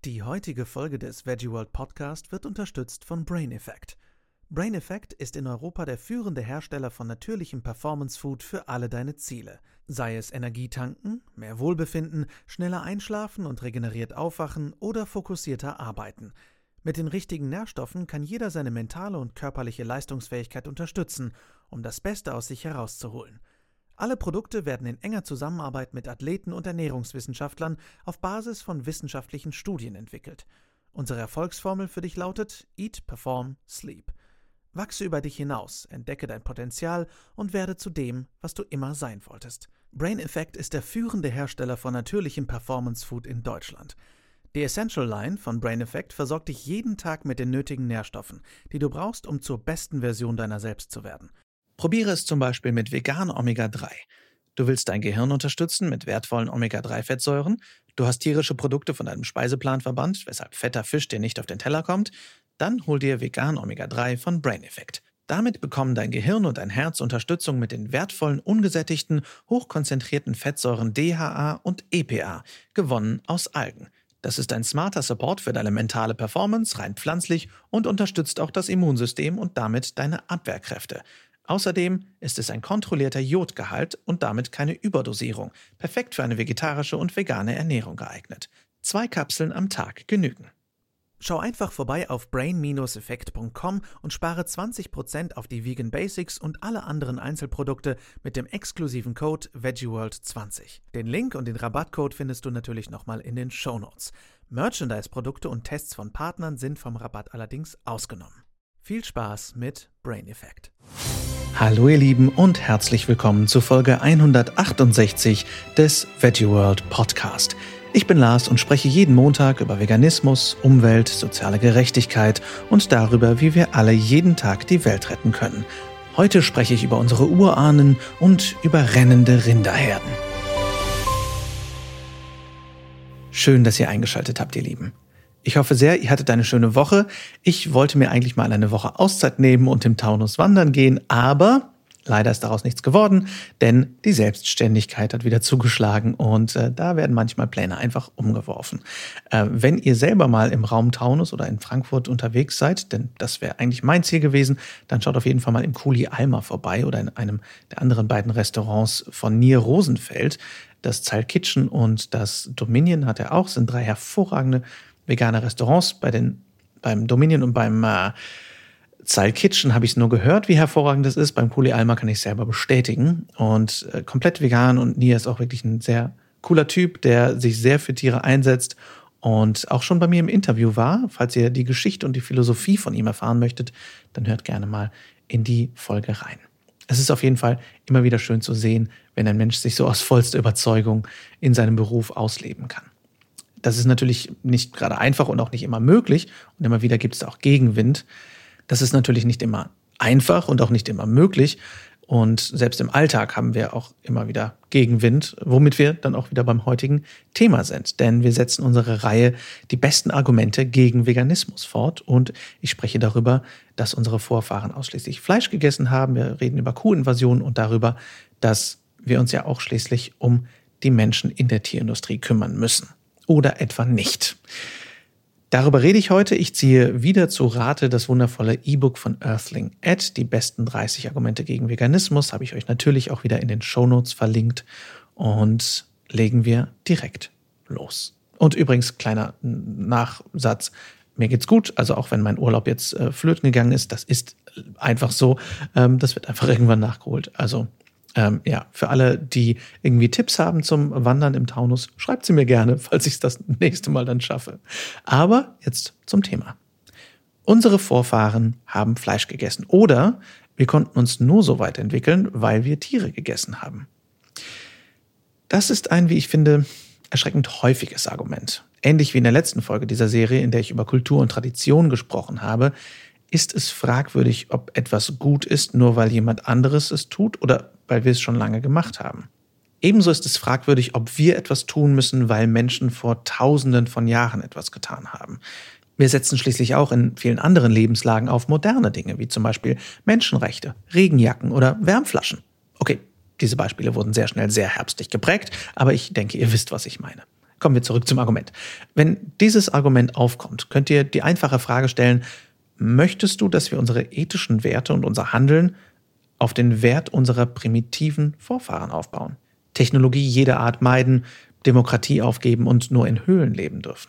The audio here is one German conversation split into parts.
Die heutige Folge des Veggie World Podcast wird unterstützt von Brain Effect. Brain Effect ist in Europa der führende Hersteller von natürlichem Performance Food für alle deine Ziele. Sei es Energietanken, mehr Wohlbefinden, schneller einschlafen und regeneriert aufwachen oder fokussierter arbeiten. Mit den richtigen Nährstoffen kann jeder seine mentale und körperliche Leistungsfähigkeit unterstützen, um das Beste aus sich herauszuholen. Alle Produkte werden in enger Zusammenarbeit mit Athleten und Ernährungswissenschaftlern auf Basis von wissenschaftlichen Studien entwickelt. Unsere Erfolgsformel für dich lautet Eat, Perform, Sleep. Wachse über dich hinaus, entdecke dein Potenzial und werde zu dem, was du immer sein wolltest. Brain Effect ist der führende Hersteller von natürlichem Performance Food in Deutschland. Die Essential Line von Brain Effect versorgt dich jeden Tag mit den nötigen Nährstoffen, die du brauchst, um zur besten Version deiner selbst zu werden. Probiere es zum Beispiel mit vegan Omega-3. Du willst dein Gehirn unterstützen mit wertvollen Omega-3-Fettsäuren, du hast tierische Produkte von deinem Speiseplan verbannt, weshalb fetter Fisch dir nicht auf den Teller kommt, dann hol dir vegan Omega-3 von Brain Effect. Damit bekommen dein Gehirn und dein Herz Unterstützung mit den wertvollen, ungesättigten, hochkonzentrierten Fettsäuren DHA und EPA, gewonnen aus Algen. Das ist ein smarter Support für deine mentale Performance, rein pflanzlich und unterstützt auch das Immunsystem und damit deine Abwehrkräfte. Außerdem ist es ein kontrollierter Jodgehalt und damit keine Überdosierung, perfekt für eine vegetarische und vegane Ernährung geeignet. 2 Kapseln am Tag genügen. Schau einfach vorbei auf brain-effekt.com und spare 20% auf die Vegan Basics und alle anderen Einzelprodukte mit dem exklusiven Code VeggieWorld20. Den Link und den Rabattcode findest du natürlich nochmal in den Shownotes. Merchandise-Produkte und Tests von Partnern sind vom Rabatt allerdings ausgenommen. Viel Spaß mit Brain Effect. Hallo ihr Lieben und herzlich willkommen zu Folge 168 des Veggie World Podcast. Ich bin Lars und spreche jeden Montag über Veganismus, Umwelt, soziale Gerechtigkeit und darüber, wie wir alle jeden Tag die Welt retten können. Heute spreche ich über unsere Urahnen und über rennende Rinderherden. Schön, dass ihr eingeschaltet habt, ihr Lieben. Ich hoffe sehr, ihr hattet eine schöne Woche. Ich wollte mir eigentlich mal eine Woche Auszeit nehmen und im Taunus wandern gehen, aber leider ist daraus nichts geworden, denn die Selbstständigkeit hat wieder zugeschlagen und da werden manchmal Pläne einfach umgeworfen. Wenn ihr selber mal im Raum Taunus oder in Frankfurt unterwegs seid, denn das wäre eigentlich mein Ziel gewesen, dann schaut auf jeden Fall mal im Kuli Alma vorbei oder in einem der anderen beiden Restaurants von Nier Rosenfeld. Das Zeil Kitchen und das Dominion hat er auch, sind 3 hervorragende vegane Restaurants. Beim Dominion und beim Zeil Kitchen habe ich es nur gehört, wie hervorragend das ist. Beim Kuli Alma kann ich es selber bestätigen. Und komplett vegan, und Nia ist auch wirklich ein sehr cooler Typ, der sich sehr für Tiere einsetzt und auch schon bei mir im Interview war. Falls ihr die Geschichte und die Philosophie von ihm erfahren möchtet, dann hört gerne mal in die Folge rein. Es ist auf jeden Fall immer wieder schön zu sehen, wenn ein Mensch sich so aus vollster Überzeugung in seinem Beruf ausleben kann. Das ist natürlich nicht gerade einfach und auch nicht immer möglich. Und immer wieder gibt es auch Gegenwind. Das ist natürlich nicht immer einfach und auch nicht immer möglich. Und selbst im Alltag haben wir auch immer wieder Gegenwind, womit wir dann auch wieder beim heutigen Thema sind. Denn wir setzen unsere Reihe die besten Argumente gegen Veganismus fort. Und ich spreche darüber, dass unsere Vorfahren ausschließlich Fleisch gegessen haben. Wir reden über Kuhinvasionen und darüber, dass wir uns ja auch schließlich um die Menschen in der Tierindustrie kümmern müssen. Oder etwa nicht. Darüber rede ich heute. Ich ziehe wieder zu Rate das wundervolle E-Book von Earthling Ed. Die besten 30 Argumente gegen Veganismus habe ich euch natürlich auch wieder in den Shownotes verlinkt. Und legen wir direkt los. Und übrigens, kleiner Nachsatz, mir geht's gut. Also auch wenn mein Urlaub jetzt flöten gegangen ist, das ist einfach so. Das wird einfach irgendwann nachgeholt. Also für alle, die irgendwie Tipps haben zum Wandern im Taunus, schreibt sie mir gerne, falls ich es das nächste Mal dann schaffe. Aber jetzt zum Thema. Unsere Vorfahren haben Fleisch gegessen oder wir konnten uns nur so weit entwickeln, weil wir Tiere gegessen haben. Das ist ein, wie ich finde, erschreckend häufiges Argument. Ähnlich wie in der letzten Folge dieser Serie, in der ich über Kultur und Tradition gesprochen habe, ist es fragwürdig, ob etwas gut ist, nur weil jemand anderes es tut oder weil wir es schon lange gemacht haben. Ebenso ist es fragwürdig, ob wir etwas tun müssen, weil Menschen vor Tausenden von Jahren etwas getan haben. Wir setzen schließlich auch in vielen anderen Lebenslagen auf moderne Dinge, wie zum Beispiel Menschenrechte, Regenjacken oder Wärmflaschen. Okay, diese Beispiele wurden sehr schnell sehr herbstlich geprägt, aber ich denke, ihr wisst, was ich meine. Kommen wir zurück zum Argument. Wenn dieses Argument aufkommt, könnt ihr die einfache Frage stellen: Möchtest du, dass wir unsere ethischen Werte und unser Handeln auf den Wert unserer primitiven Vorfahren aufbauen? Technologie jeder Art meiden, Demokratie aufgeben und nur in Höhlen leben dürfen?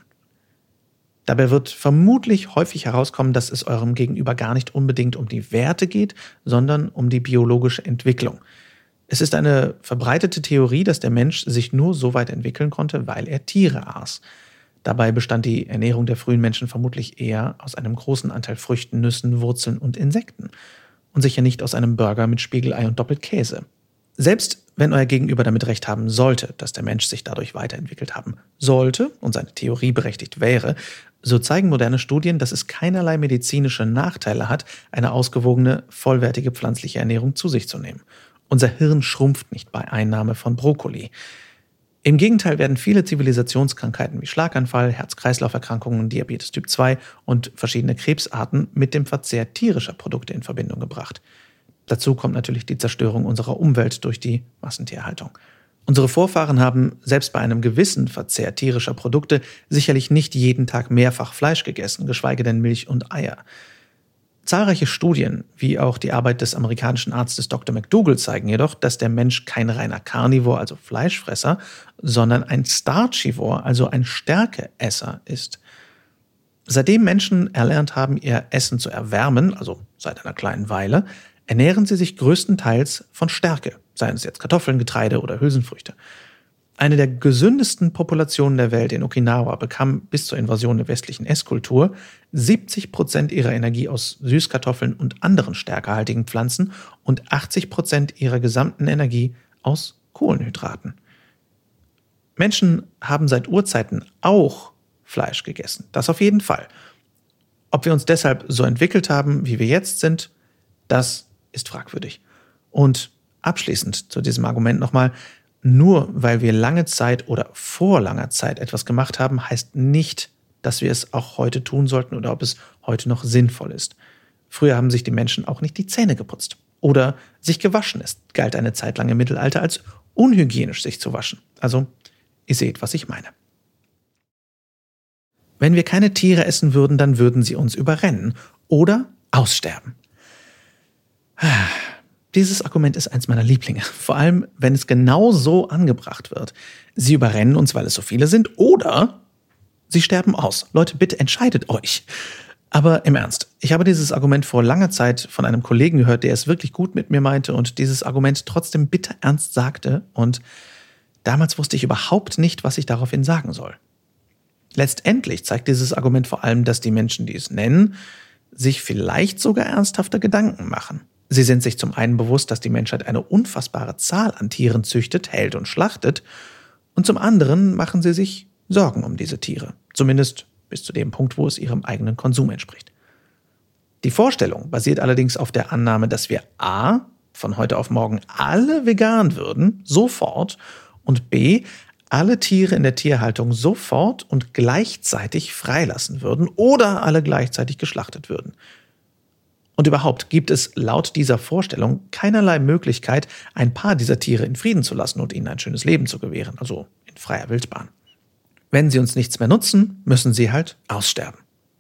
Dabei wird vermutlich häufig herauskommen, dass es eurem Gegenüber gar nicht unbedingt um die Werte geht, sondern um die biologische Entwicklung. Es ist eine verbreitete Theorie, dass der Mensch sich nur so weit entwickeln konnte, weil er Tiere aß. Dabei bestand die Ernährung der frühen Menschen vermutlich eher aus einem großen Anteil Früchten, Nüssen, Wurzeln und Insekten und sicher nicht aus einem Burger mit Spiegelei und Doppelkäse. Selbst wenn euer Gegenüber damit recht haben sollte, dass der Mensch sich dadurch weiterentwickelt haben sollte und seine Theorie berechtigt wäre, so zeigen moderne Studien, dass es keinerlei medizinische Nachteile hat, eine ausgewogene, vollwertige pflanzliche Ernährung zu sich zu nehmen. Unser Hirn schrumpft nicht bei Einnahme von Brokkoli. Im Gegenteil werden viele Zivilisationskrankheiten wie Schlaganfall, Herz-Kreislauf-Erkrankungen, Diabetes Typ 2 und verschiedene Krebsarten mit dem Verzehr tierischer Produkte in Verbindung gebracht. Dazu kommt natürlich die Zerstörung unserer Umwelt durch die Massentierhaltung. Unsere Vorfahren haben selbst bei einem gewissen Verzehr tierischer Produkte sicherlich nicht jeden Tag mehrfach Fleisch gegessen, geschweige denn Milch und Eier. Zahlreiche Studien, wie auch die Arbeit des amerikanischen Arztes Dr. McDougall, zeigen jedoch, dass der Mensch kein reiner Carnivore, also Fleischfresser, sondern ein Starchivore, also ein Stärkeesser ist. Seitdem Menschen erlernt haben, ihr Essen zu erwärmen, also seit einer kleinen Weile, ernähren sie sich größtenteils von Stärke, seien es jetzt Kartoffeln, Getreide oder Hülsenfrüchte. Eine der gesündesten Populationen der Welt in Okinawa bekam bis zur Invasion der westlichen Esskultur 70% ihrer Energie aus Süßkartoffeln und anderen stärkehaltigen Pflanzen und 80% ihrer gesamten Energie aus Kohlenhydraten. Menschen haben seit Urzeiten auch Fleisch gegessen, das auf jeden Fall. Ob wir uns deshalb so entwickelt haben, wie wir jetzt sind, das ist fragwürdig. Und abschließend zu diesem Argument nochmal: Nur weil wir lange Zeit oder vor langer Zeit etwas gemacht haben, heißt nicht, dass wir es auch heute tun sollten oder ob es heute noch sinnvoll ist. Früher haben sich die Menschen auch nicht die Zähne geputzt oder sich gewaschen. Es galt eine Zeit lang im Mittelalter als unhygienisch, sich zu waschen. Also, ihr seht, was ich meine. Wenn wir keine Tiere essen würden, dann würden sie uns überrennen oder aussterben. Dieses Argument ist eins meiner Lieblinge, vor allem wenn es genau so angebracht wird. Sie überrennen uns, weil es so viele sind, oder sie sterben aus. Leute, bitte entscheidet euch. Aber im Ernst, ich habe dieses Argument vor langer Zeit von einem Kollegen gehört, der es wirklich gut mit mir meinte und dieses Argument trotzdem bitterernst sagte, und damals wusste ich überhaupt nicht, was ich daraufhin sagen soll. Letztendlich zeigt dieses Argument vor allem, dass die Menschen, die es nennen, sich vielleicht sogar ernsthafter Gedanken machen. Sie sind sich zum einen bewusst, dass die Menschheit eine unfassbare Zahl an Tieren züchtet, hält und schlachtet, und zum anderen machen sie sich Sorgen um diese Tiere, zumindest bis zu dem Punkt, wo es ihrem eigenen Konsum entspricht. Die Vorstellung basiert allerdings auf der Annahme, dass wir a. von heute auf morgen alle vegan würden, sofort, und b. alle Tiere in der Tierhaltung sofort und gleichzeitig freilassen würden oder alle gleichzeitig geschlachtet würden. Und überhaupt gibt es laut dieser Vorstellung keinerlei Möglichkeit, ein paar dieser Tiere in Frieden zu lassen und ihnen ein schönes Leben zu gewähren, also in freier Wildbahn. Wenn sie uns nichts mehr nutzen, müssen sie halt aussterben.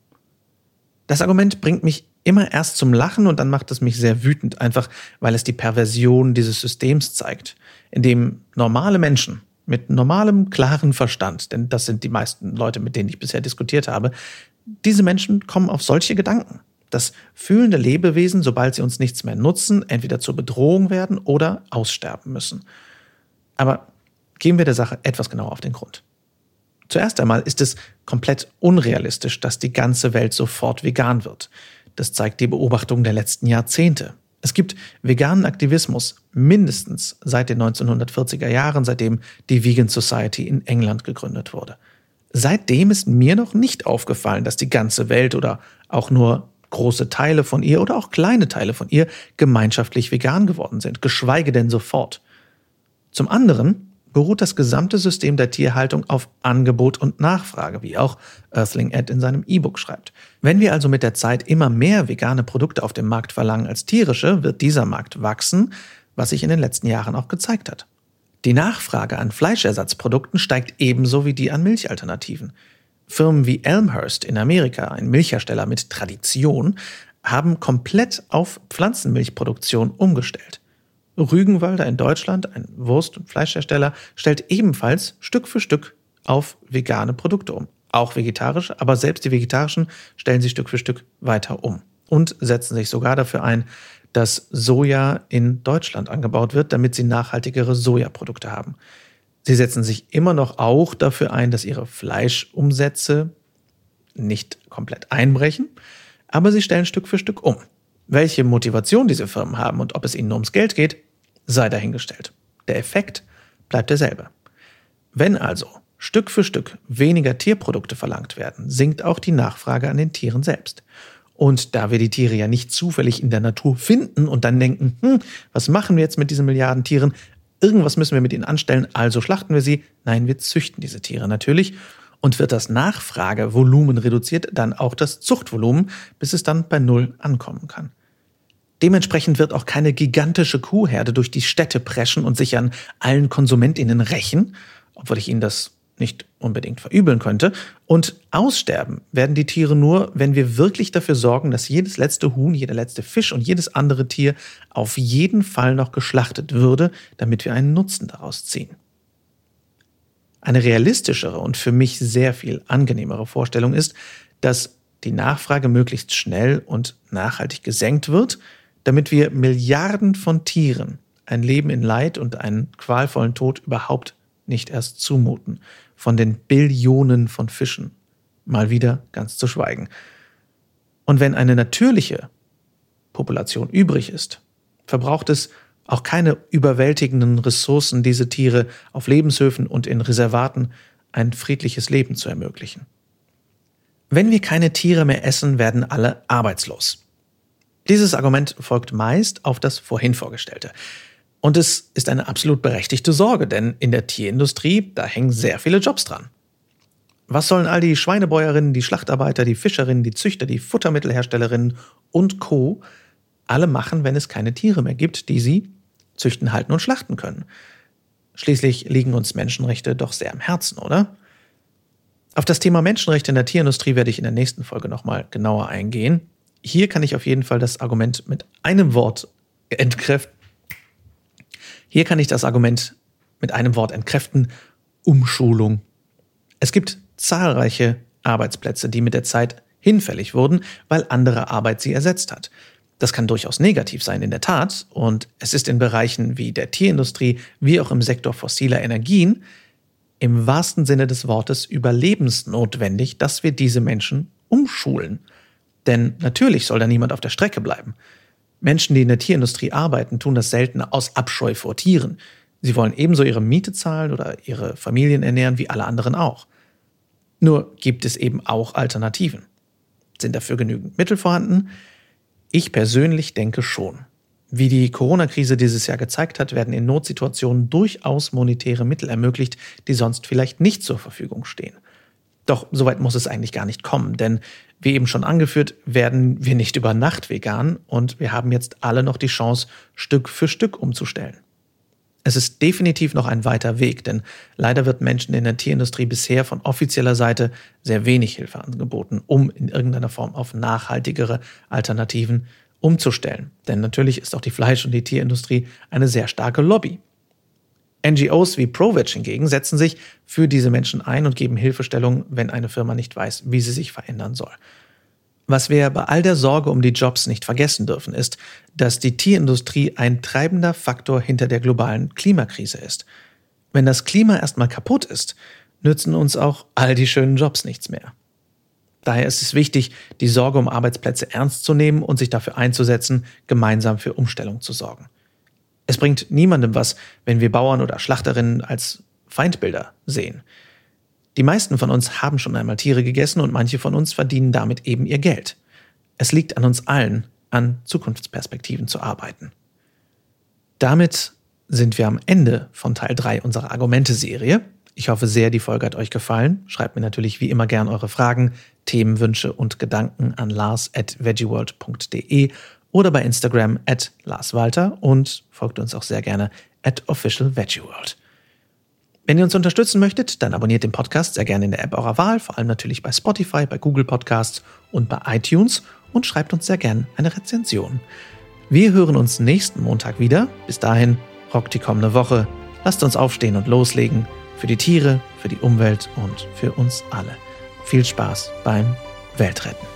Das Argument bringt mich immer erst zum Lachen und dann macht es mich sehr wütend, einfach weil es die Perversion dieses Systems zeigt, in dem normale Menschen mit normalem, klaren Verstand, denn das sind die meisten Leute, mit denen ich bisher diskutiert habe, diese Menschen kommen auf solche Gedanken, dass fühlende Lebewesen, sobald sie uns nichts mehr nutzen, entweder zur Bedrohung werden oder aussterben müssen. Aber gehen wir der Sache etwas genauer auf den Grund. Zuerst einmal ist es komplett unrealistisch, dass die ganze Welt sofort vegan wird. Das zeigt die Beobachtung der letzten Jahrzehnte. Es gibt veganen Aktivismus mindestens seit den 1940er Jahren, seitdem die Vegan Society in England gegründet wurde. Seitdem ist mir noch nicht aufgefallen, dass die ganze Welt oder auch nur große Teile von ihr oder auch kleine Teile von ihr gemeinschaftlich vegan geworden sind, geschweige denn sofort. Zum anderen beruht das gesamte System der Tierhaltung auf Angebot und Nachfrage, wie auch Earthling Ed in seinem E-Book schreibt. Wenn wir also mit der Zeit immer mehr vegane Produkte auf dem Markt verlangen als tierische, wird dieser Markt wachsen, was sich in den letzten Jahren auch gezeigt hat. Die Nachfrage an Fleischersatzprodukten steigt ebenso wie die an Milchalternativen. Firmen wie Elmhurst in Amerika, ein Milchhersteller mit Tradition, haben komplett auf Pflanzenmilchproduktion umgestellt. Rügenwalder in Deutschland, ein Wurst- und Fleischhersteller, stellt ebenfalls Stück für Stück auf vegane Produkte um. Auch vegetarische, aber selbst die vegetarischen stellen sie Stück für Stück weiter um. Und setzen sich sogar dafür ein, dass Soja in Deutschland angebaut wird, damit sie nachhaltigere Sojaprodukte haben. Sie setzen sich immer noch auch dafür ein, dass ihre Fleischumsätze nicht komplett einbrechen, aber sie stellen Stück für Stück um. Welche Motivation diese Firmen haben und ob es ihnen nur ums Geld geht, sei dahingestellt. Der Effekt bleibt derselbe. Wenn also Stück für Stück weniger Tierprodukte verlangt werden, sinkt auch die Nachfrage an den Tieren selbst. Und da wir die Tiere ja nicht zufällig in der Natur finden und dann denken, was machen wir jetzt mit diesen Milliarden Tieren? Irgendwas müssen wir mit ihnen anstellen, also schlachten wir sie. Nein, wir züchten diese Tiere natürlich. Und wird das Nachfragevolumen reduziert, dann auch das Zuchtvolumen, bis es dann bei Null ankommen kann. Dementsprechend wird auch keine gigantische Kuhherde durch die Städte preschen und sich an allen KonsumentInnen rächen, obwohl ich ihnen das nicht unbedingt verübeln könnte. Und aussterben werden die Tiere nur, wenn wir wirklich dafür sorgen, dass jedes letzte Huhn, jeder letzte Fisch und jedes andere Tier auf jeden Fall noch geschlachtet würde, damit wir einen Nutzen daraus ziehen. Eine realistischere und für mich sehr viel angenehmere Vorstellung ist, dass die Nachfrage möglichst schnell und nachhaltig gesenkt wird, damit wir Milliarden von Tieren ein Leben in Leid und einen qualvollen Tod überhaupt nicht erst zumuten. Von den Billionen von Fischen mal wieder ganz zu schweigen. Und wenn eine natürliche Population übrig ist, verbraucht es auch keine überwältigenden Ressourcen, diese Tiere auf Lebenshöfen und in Reservaten ein friedliches Leben zu ermöglichen. Wenn wir keine Tiere mehr essen, werden alle arbeitslos. Dieses Argument folgt meist auf das vorhin vorgestellte. Und es ist eine absolut berechtigte Sorge, denn in der Tierindustrie, da hängen sehr viele Jobs dran. Was sollen all die Schweinebäuerinnen, die Schlachtarbeiter, die Fischerinnen, die Züchter, die Futtermittelherstellerinnen und Co. alle machen, wenn es keine Tiere mehr gibt, die sie züchten, halten und schlachten können? Schließlich liegen uns Menschenrechte doch sehr am Herzen, oder? Auf das Thema Menschenrechte in der Tierindustrie werde ich in der nächsten Folge nochmal genauer eingehen. Hier kann ich auf jeden Fall das Argument mit einem Wort entkräften. Umschulung. Es gibt zahlreiche Arbeitsplätze, die mit der Zeit hinfällig wurden, weil andere Arbeit sie ersetzt hat. Das kann durchaus negativ sein, in der Tat. Und es ist in Bereichen wie der Tierindustrie, wie auch im Sektor fossiler Energien, im wahrsten Sinne des Wortes überlebensnotwendig, dass wir diese Menschen umschulen. Denn natürlich soll da niemand auf der Strecke bleiben. Menschen, die in der Tierindustrie arbeiten, tun das selten aus Abscheu vor Tieren. Sie wollen ebenso ihre Miete zahlen oder ihre Familien ernähren wie alle anderen auch. Nur gibt es eben auch Alternativen. Sind dafür genügend Mittel vorhanden? Ich persönlich denke schon. Wie die Corona-Krise dieses Jahr gezeigt hat, werden in Notsituationen durchaus monetäre Mittel ermöglicht, die sonst vielleicht nicht zur Verfügung stehen. Doch soweit muss es eigentlich gar nicht kommen, denn wie eben schon angeführt, werden wir nicht über Nacht vegan und wir haben jetzt alle noch die Chance, Stück für Stück umzustellen. Es ist definitiv noch ein weiter Weg, denn leider wird Menschen in der Tierindustrie bisher von offizieller Seite sehr wenig Hilfe angeboten, um in irgendeiner Form auf nachhaltigere Alternativen umzustellen. Denn natürlich ist auch die Fleisch- und die Tierindustrie eine sehr starke Lobby. NGOs wie ProVeg hingegen setzen sich für diese Menschen ein und geben Hilfestellung, wenn eine Firma nicht weiß, wie sie sich verändern soll. Was wir bei all der Sorge um die Jobs nicht vergessen dürfen, ist, dass die Tierindustrie ein treibender Faktor hinter der globalen Klimakrise ist. Wenn das Klima erstmal kaputt ist, nützen uns auch all die schönen Jobs nichts mehr. Daher ist es wichtig, die Sorge um Arbeitsplätze ernst zu nehmen und sich dafür einzusetzen, gemeinsam für Umstellung zu sorgen. Es bringt niemandem was, wenn wir Bauern oder Schlachterinnen als Feindbilder sehen. Die meisten von uns haben schon einmal Tiere gegessen und manche von uns verdienen damit eben ihr Geld. Es liegt an uns allen, an Zukunftsperspektiven zu arbeiten. Damit sind wir am Ende von Teil 3 unserer Argumente-Serie. Ich hoffe sehr, die Folge hat euch gefallen. Schreibt mir natürlich wie immer gern eure Fragen, Themenwünsche und Gedanken an lars@veggieworld.de oder bei Instagram @larswalter und folgt uns auch sehr gerne @officialveggieworld. Wenn ihr uns unterstützen möchtet, dann abonniert den Podcast sehr gerne in der App eurer Wahl, vor allem natürlich bei Spotify, bei Google Podcasts und bei iTunes und schreibt uns sehr gerne eine Rezension. Wir hören uns nächsten Montag wieder. Bis dahin, rockt die kommende Woche. Lasst uns aufstehen und loslegen. Für die Tiere, für die Umwelt und für uns alle. Viel Spaß beim Weltretten.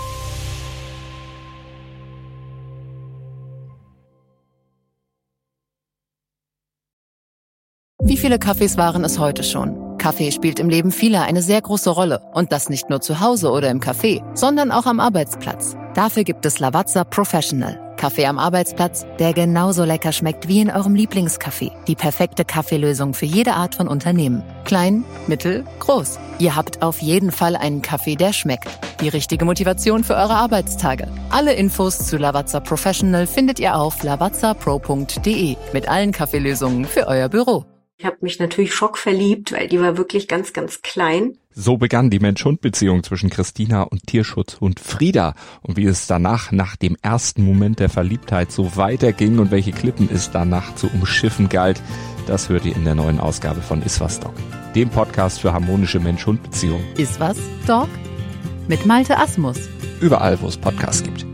Wie viele Kaffees waren es heute schon? Kaffee spielt im Leben vieler eine sehr große Rolle. Und das nicht nur zu Hause oder im Café, sondern auch am Arbeitsplatz. Dafür gibt es Lavazza Professional. Kaffee am Arbeitsplatz, der genauso lecker schmeckt wie in eurem Lieblingscafé. Die perfekte Kaffeelösung für jede Art von Unternehmen. Klein, mittel, groß. Ihr habt auf jeden Fall einen Kaffee, der schmeckt. Die richtige Motivation für eure Arbeitstage. Alle Infos zu Lavazza Professional findet ihr auf lavazzapro.de mit allen Kaffeelösungen für euer Büro. Ich habe mich natürlich schockverliebt, weil die war wirklich ganz, ganz klein. So begann die Mensch-Hund-Beziehung zwischen Christina und Tierschutzhund Frieda. Und wie es danach, nach dem ersten Moment der Verliebtheit, so weiterging und welche Klippen es danach zu umschiffen galt, das hört ihr in der neuen Ausgabe von Iswas Dog, dem Podcast für harmonische Mensch-Hund-Beziehungen. Iswas Dog? Mit Malte Asmus. Überall, wo es Podcasts gibt.